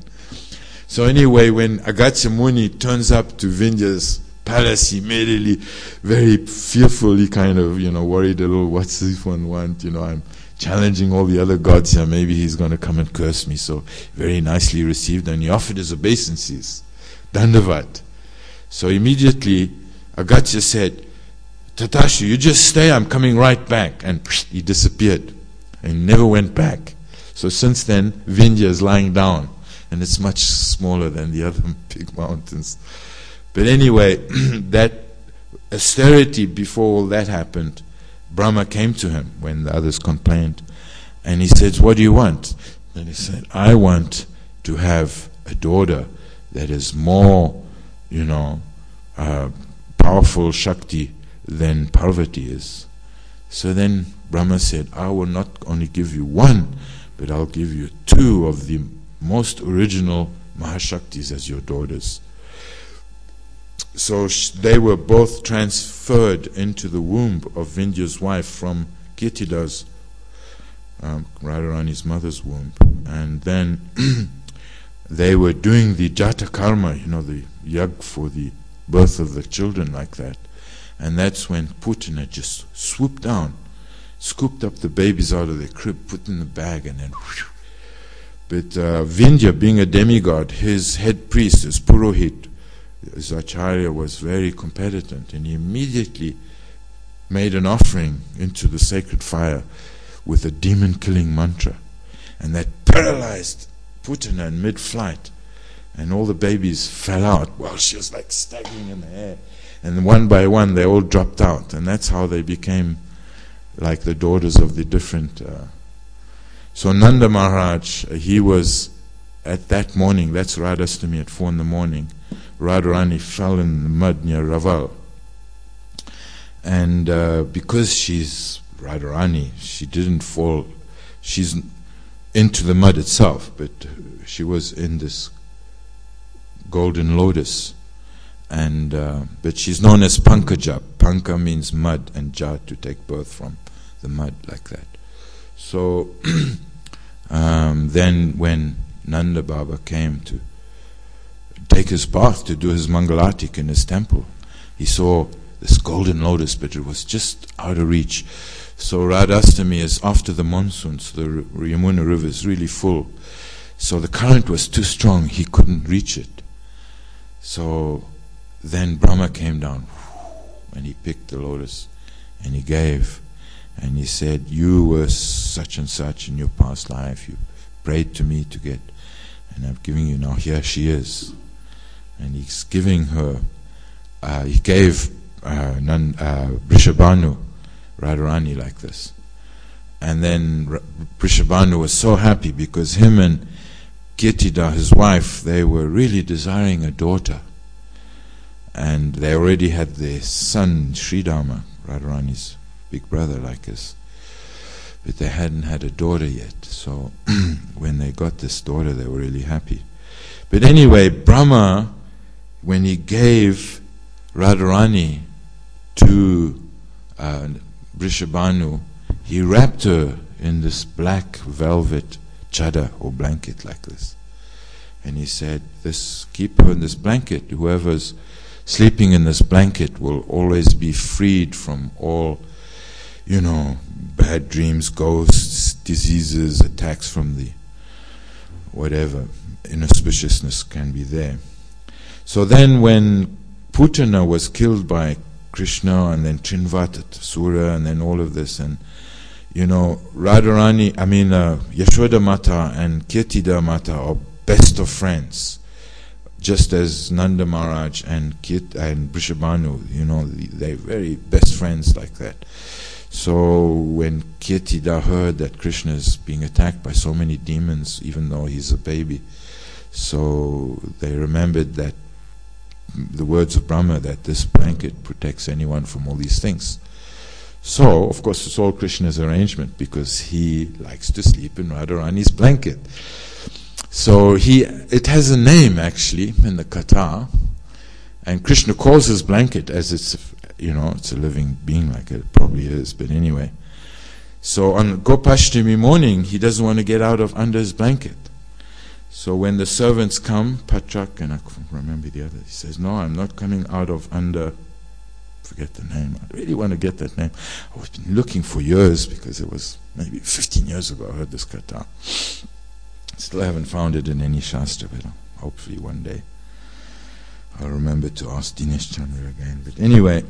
So anyway, when Agastya Muni turns up to Vindhya's palace, he immediately, very fearfully, kind of, you know, worried a little, what's this one want? You know, I'm challenging all the other gods here, maybe he's going to come and curse me. So very nicely received, and he offered his obeisances, Dandavat. So immediately Agastya said, "Tatashu, you just stay, I'm coming right back." And he disappeared and never went back. So since then, Vindhya is lying down, and it's much smaller than the other big mountains. But anyway, that austerity, before all that happened, Brahma came to him when the others complained, and he said, "What do you want?" And he said, "I want to have a daughter that is more, you know, uh, powerful Shakti than Parvati is." So then Brahma said, "I will not only give you one, but I'll give you two of the most original Mahashaktis as your daughters." So sh- they were both transferred into the womb of Vindhya's wife from Kirtida's, um, Radharani's mother's womb. And then they were doing the Jata Karma, you know, the yag for the birth of the children like that. And that's when Putana just swooped down, scooped up the babies out of their crib, put in the bag, and then whew. But uh, Vindhya, being a demigod, his head priest, his Purohit, his Acharya, was very competent, and he immediately made an offering into the sacred fire with a demon-killing mantra. And that paralyzed Putana in mid-flight, and all the babies fell out while she was like staggering in the air. And one by one, they all dropped out, and that's how they became like the daughters of the different... Uh, so Nanda Maharaj, uh, he was, at that morning, that's Radhastami at four in the morning, Radharani fell in the mud near Raval. And uh, because she's Radharani, she didn't fall, she's into the mud itself, but she was in this golden lotus. And uh, but she's known as Pankaja. Panka means mud, and Ja to take birth from the mud, like that. So um, then when Nanda Baba came to take his bath, to do his Mangalatik in his temple, he saw this golden lotus, but it was just out of reach. So Radhastami is after the monsoon, so the Yamuna river is really full. So the current was too strong, he couldn't reach it. So then Brahma came down, and he picked the lotus, and he gave, and he said, you were such and such in your past life, you prayed to me to get, and I'm giving you now, here she is. And he's giving her, uh, he gave uh, Nan, uh, Vrishabhanu, Radharani, like this. And then R- Vrishabhanu was so happy because him and Kirtida, his wife, they were really desiring a daughter. And they already had their son, Sridharma, Radharani's big brother like us. But they hadn't had a daughter yet. So when they got this daughter, they were really happy. But anyway, Brahma, when he gave Radharani to uh, Vrishabhanu, he wrapped her in this black velvet chadar or blanket like this. And he said, "This, keep her in this blanket. Whoever's sleeping in this blanket will always be freed from all, you know, bad dreams, ghosts, diseases, attacks from the whatever inauspiciousness can be there." So then when Putana was killed by Krishna, and then Trinvatat, Sura, and then all of this, and you know, Radharani, I mean uh, Yashoda Mata and Kirtida Mata are best of friends, just as Nanda Maharaj and Kirt and Vrishabhanu, you know, they're very best friends like that. So when Kirtida heard that Krishna is being attacked by so many demons, even though he's a baby, so they remembered that the words of Brahma, that this blanket protects anyone from all these things. So, of course, it's all Krishna's arrangement, because he likes to sleep in Radharani's blanket. So he, it has a name actually in the Katha, and Krishna calls his blanket as it's, you know, it's a living being, like it probably is, but anyway. So on Gopashtami morning, he doesn't want to get out of under his blanket. So when the servants come, Patrak, and I can't remember the other, he says, "No, I'm not coming out of under," forget the name, I really want to get that name. I've been looking for years, because it was maybe fifteen years ago I heard this Katha. Still haven't found it in any Shastra, but hopefully one day I'll remember to ask Dinesh Chandra again. But anyway,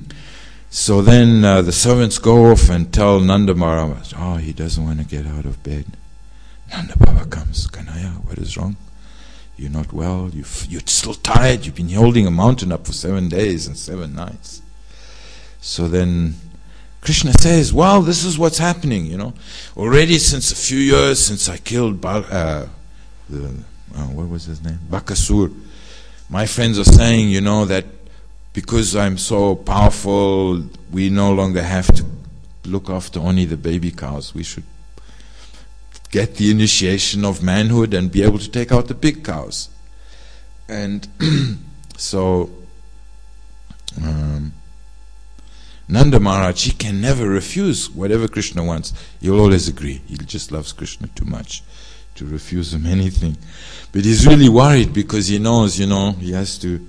so then uh, the servants go off and tell Nanda Maharaj, "Oh, he doesn't want to get out of bed." Nanda Baba comes, "Kanaya, what is wrong? You're not well, you've, you're still tired, you've been holding a mountain up for seven days and seven nights. So then Krishna says, "Well, this is what's happening, you know. Already since a few years since I killed ba- uh, the, uh, what was his name? Bakasur. My friends are saying, you know, that because I'm so powerful, we no longer have to look after only the baby cows. We should get the initiation of manhood and be able to take out the big cows." And so um, Nanda Maharaj, he can never refuse whatever Krishna wants. He'll always agree. He just loves Krishna too much to refuse him anything. But he's really worried, because he knows, you know, he has to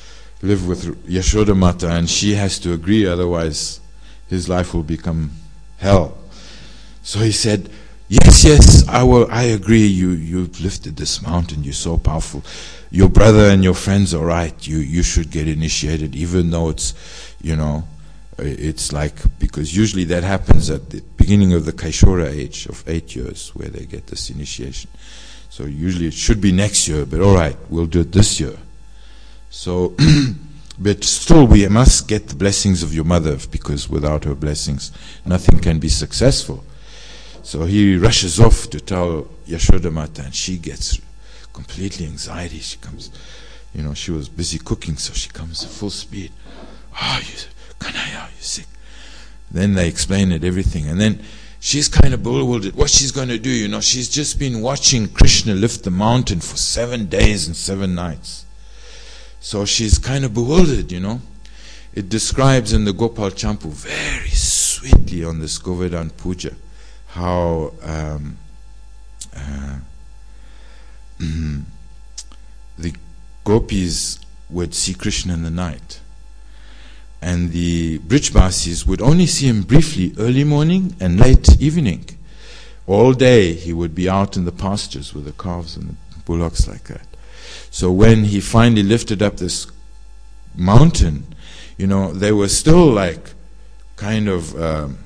live with Yashoda Mata, and she has to agree, otherwise his life will become hell. So he said, yes, yes, I will. I agree. You you've lifted this mountain. You're so powerful. Your brother and your friends are right. You you should get initiated, even though it's, you know, it's like, because usually that happens at the beginning of the Kaishora age of eight years, where they get this initiation. So usually it should be next year, but all right, we'll do it this year. So, but still, we must get the blessings of your mother, because without her blessings, nothing can be successful. So he rushes off to tell Yashoda Mata, and she gets completely anxiety. She comes, you know, she was busy cooking, so she comes at full speed. Oh, you, Kanaya, you're sick. Then they explain it, everything. And then she's kind of bewildered. What she's going to do, you know, she's just been watching Krishna lift the mountain for seven days and seven nights. So she's kind of bewildered, you know. It describes in the Gopal Champu very sweetly on this Govardhan Puja how um, uh, the gopis would see Krishna in the night, and the Brijbasis would only see him briefly, early morning and late evening. All day he would be out in the pastures with the calves and the bullocks like that. So when he finally lifted up this mountain, you know, they were still like kind of um,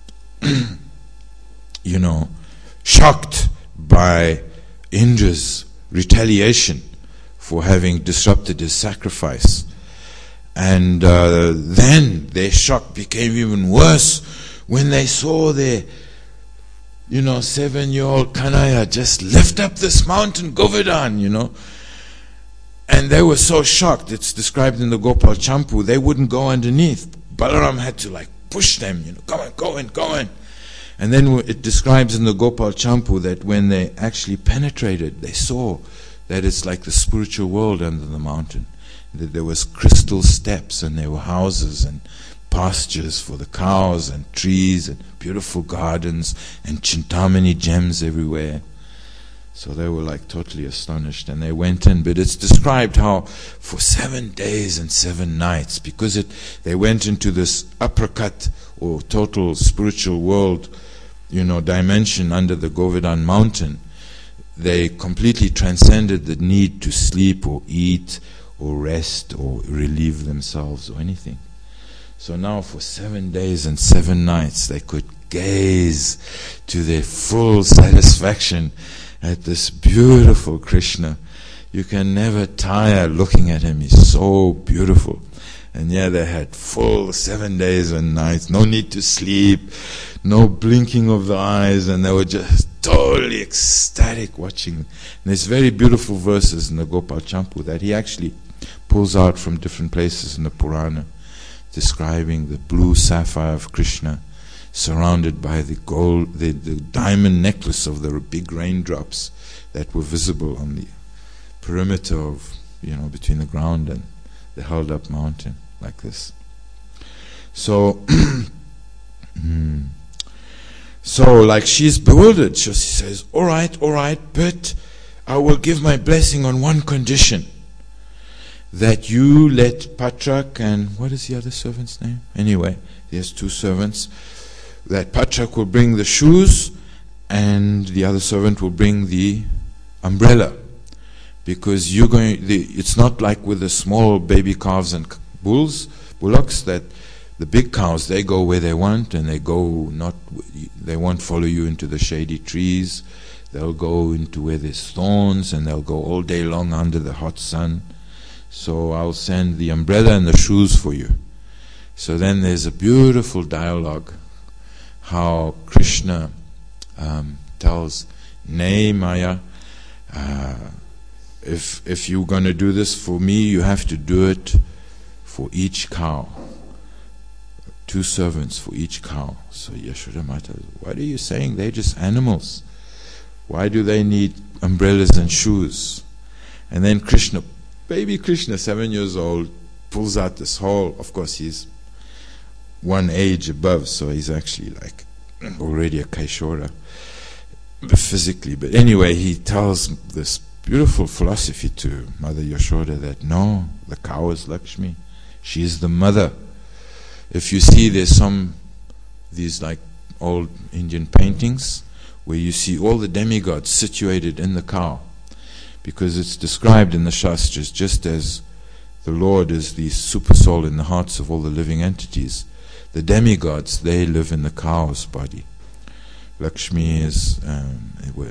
you know, shocked by Indra's retaliation for having disrupted his sacrifice. And uh, then their shock became even worse when they saw their, you know, seven-year-old Kanaya just lift up this mountain, Govardhan, you know. And they were so shocked. It's described in the Gopal Champu. They wouldn't go underneath. Balaram had to like push them, you know, go on, go in, go in. And then it describes in the Gopal Champu that when they actually penetrated, they saw that it's like the spiritual world under the mountain. That there was crystal steps, and there were houses and pastures for the cows, and trees and beautiful gardens and Chintamani gems everywhere. So they were like totally astonished, and they went in. But it's described how for seven days and seven nights, because it they went into this uppercut or total spiritual world, you know, dimension under the Govardhan mountain, they completely transcended the need to sleep or eat or rest or relieve themselves or anything. So now for seven days and seven nights they could gaze to their full satisfaction at this beautiful Krishna. You can never tire looking at him. He's so beautiful. And yeah, they had full seven days and nights, no need to sleep, no blinking of the eyes, and they were just totally ecstatic watching. And there's very beautiful verses in the Gopal Champu that he actually pulls out from different places in the Purana, describing the blue sapphire of Krishna, surrounded by the gold, the, the diamond necklace of the big raindrops that were visible on the perimeter of, you know, between the ground and the held up mountain, like this. So, so like she's bewildered. So she says, all right, all right, but I will give my blessing on one condition. That you let Patrak and, what is the other servant's name? Anyway, he has two servants. That Patrak will bring the shoes and the other servant will bring the umbrella. Because you're going, the, it's not like with the small baby calves and bulls, bullocks, that the big cows, they go where they want, and they go not, they won't follow you into the shady trees. They'll go into where there's thorns, and they'll go all day long under the hot sun. So I'll send the umbrella and the shoes for you. So then there's a beautiful dialogue, how Krishna um, tells, Nay, Maya, uh, if if you're going to do this for me, you have to do it for each cow. Two servants for each cow. So Yashoda Mata, what are you saying? They're just animals. Why do they need umbrellas and shoes? And then Krishna, baby Krishna, seven years old, pulls out this whole, of course he's one age above, so he's actually like already a Kaishora physically. But anyway, he tells this beautiful philosophy to Mother Yashoda that no, the cow is Lakshmi. She is the mother. If you see there's some, these like old Indian paintings where you see all the demigods situated in the cow, because it's described in the Shastras just as the Lord is the super soul in the hearts of all the living entities. The demigods, they live in the cow's body. Lakshmi is, um, uh,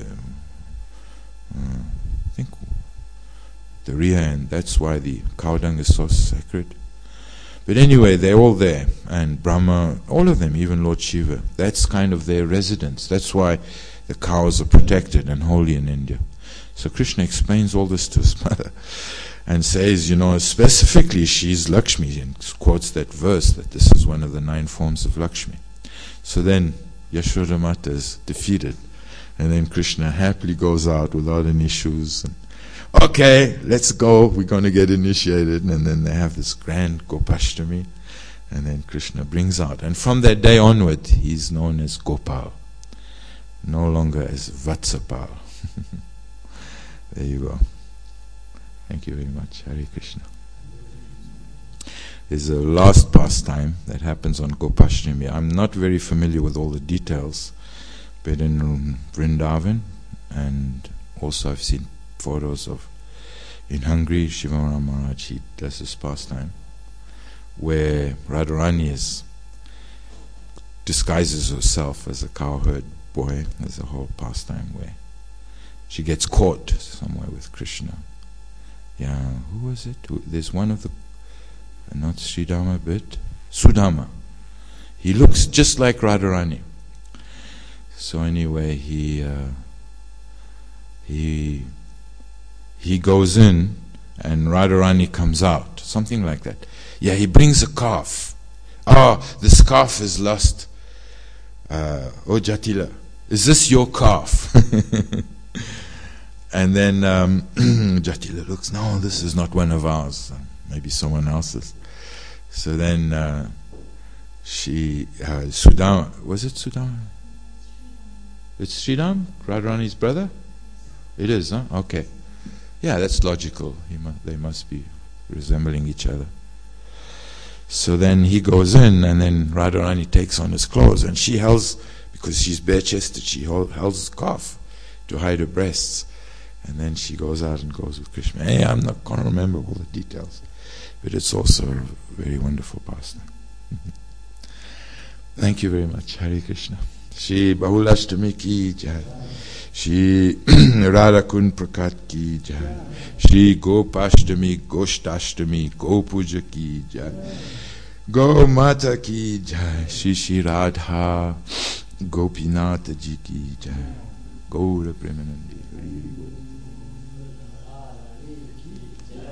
I think, the rear end. That's why the cow dung is so sacred. But anyway, they're all there. And Brahma, all of them, even Lord Shiva. That's kind of their residence. That's why the cows are protected and holy in India. So Krishna explains all this to his mother and says, you know, specifically she's Lakshmi, and quotes that verse that this is one of the nine forms of Lakshmi. So then Yashoda Mata is defeated, and then Krishna happily goes out without any shoes. And, okay, let's go, we're going to get initiated. And then they have this grand Gopashtami, and then Krishna brings out. And from that day onward, he's known as Gopal, no longer as Vatsapal. There you go. Thank you very much. Hare Krishna. There's a last pastime that happens on Gopashtami. I'm not very familiar with all the details, but in Vrindavan, and also I've seen photos of in Hungary, Shivaram Maharaj, he does this pastime where Radharani is, disguises herself as a cowherd boy. There's a whole pastime where she gets caught somewhere with Krishna. Yeah, who was it? Who, there's one of the, not Sridhama, but Sudama. He looks just like Radharani. So anyway, he uh, he he goes in, and Radharani comes out, something like that. Yeah, he brings a calf. Ah, oh, this calf is lost. Uh, oh, Jatila, is this your calf? And then um, Jatila looks, no, this is not one of ours. Maybe someone else's. So then uh, she, uh, Sudama, was it Sudama? It's Sridham, Radharani's brother? It is, huh? Okay. Yeah, that's logical. He mu- they must be resembling each other. So then he goes in, and then Radharani takes on his clothes, and she holds, because she's bare-chested, she hold, holds his calf to hide her breasts. And then she goes out and goes with Krishna. Hey, I'm not going to remember all the details, but it's also a very wonderful pastime. Thank you very much. Hare Krishna. Shri Bahulashtami ki jai. Shri Radha Kund Prakat ki jai. Shri Gopashtami Gostashtami Gopuja ki jai. Go Mata ki jai. Shri Shri Radha Gopinata ji ki jai. Gaura Premanandi.